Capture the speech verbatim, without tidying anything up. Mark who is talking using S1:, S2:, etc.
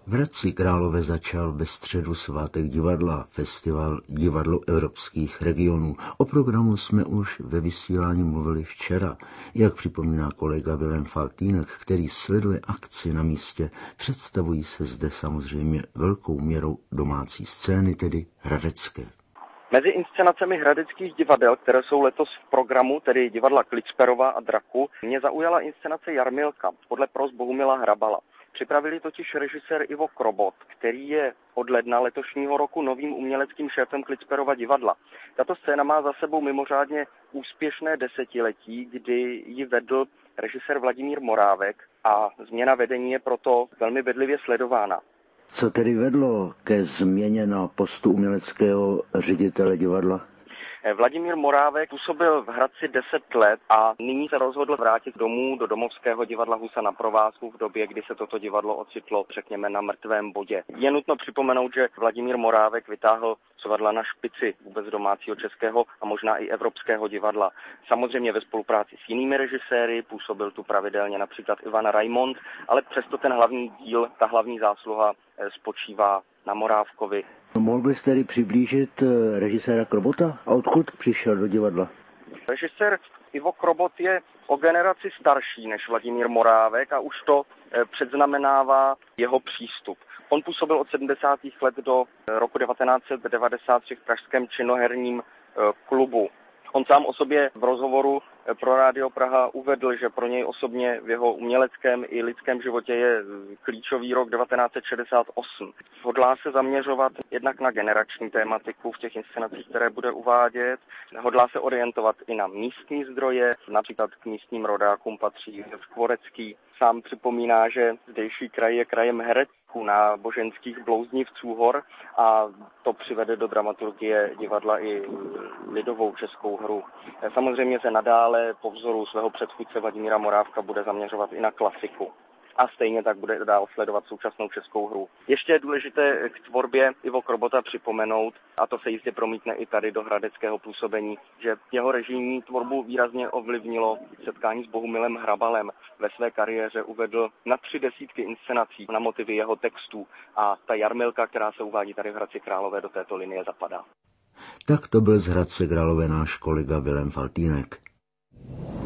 S1: V Hradci Králové začal ve středu svátek divadla, festival Divadlo evropských regionů. O programu jsme už ve vysílání mluvili včera. Jak připomíná kolega Vilém Faltýnek, který sleduje akci na místě, představují se zde samozřejmě velkou měrou domácí scény, tedy hradecké.
S2: Mezi inscenacemi hradeckých divadel, které jsou letos v programu, tedy divadla Klitsperova a Draku, mě zaujala inscenace Jarmilka podle pros Bohumila Hrabala. Připravili totiž režisér Ivo Krobot, který je od ledna letošního roku novým uměleckým šéfem Klitsperova divadla. Tato scéna má za sebou mimořádně úspěšné desetiletí, kdy ji vedl režisér Vladimír Morávek a změna vedení je proto velmi bedlivě sledována.
S1: Co tedy vedlo ke změně na postu uměleckého ředitele divadla?
S2: Vladimír Morávek působil v Hradci deset let a nyní se rozhodl vrátit domů do domovského divadla Husa na provázku v době, kdy se toto divadlo ocitlo, řekněme, na mrtvém bodě. Je nutno připomenout, že Vladimír Morávek vytáhl divadla na špici vůbec domácího českého a možná i evropského divadla. Samozřejmě ve spolupráci s jinými režiséry, působil tu pravidelně například Ivan Raimond, ale přesto ten hlavní díl, ta hlavní zásluha spočívá na Morávkovi.
S1: Mohl bys tedy přiblížit režiséra Krobota? A odkud přišel do divadla?
S2: Režisér Ivo Krobot je o generaci starší než Vladimír Morávek a už to předznamenává jeho přístup. On působil od sedmdesátých let do roku devatenáct set devadesát tři v pražském činoherním klubu. On sám o sobě v rozhovoru pro Rádio Praha uvedl, že pro něj osobně v jeho uměleckém i lidském životě je klíčový rok devatenáct set šedesát osm. Hodlá se zaměřovat jednak na generační tématiku v těch inscenacích, které bude uvádět. Hodlá se orientovat i na místní zdroje, například k místním rodákům patří Josef Kvorecký. Sám připomíná, že zdejší kraj je krajem herecků na boženských blouznivců hor a to přivede do dramaturgie divadla i lidovou českou hru. Samozřejmě se nadále po vzoru svého předchůdce Vladimíra Morávka bude zaměřovat i na klasiku. A stejně tak bude dál sledovat současnou českou hru. Ještě je důležité k tvorbě Ivo Krobota připomenout, a to se jistě promítne i tady do hradeckého působení, že jeho režijní tvorbu výrazně ovlivnilo setkání s Bohumilem Hrabalem. Ve své kariéře uvedl na tři desítky inscenací na motivy jeho textů a ta Jarmilka, která se uvádí tady v Hradci Králové, do této linie zapadá.
S1: Tak to byl z Hradce Králové náš kolega Vilém Faltýnek.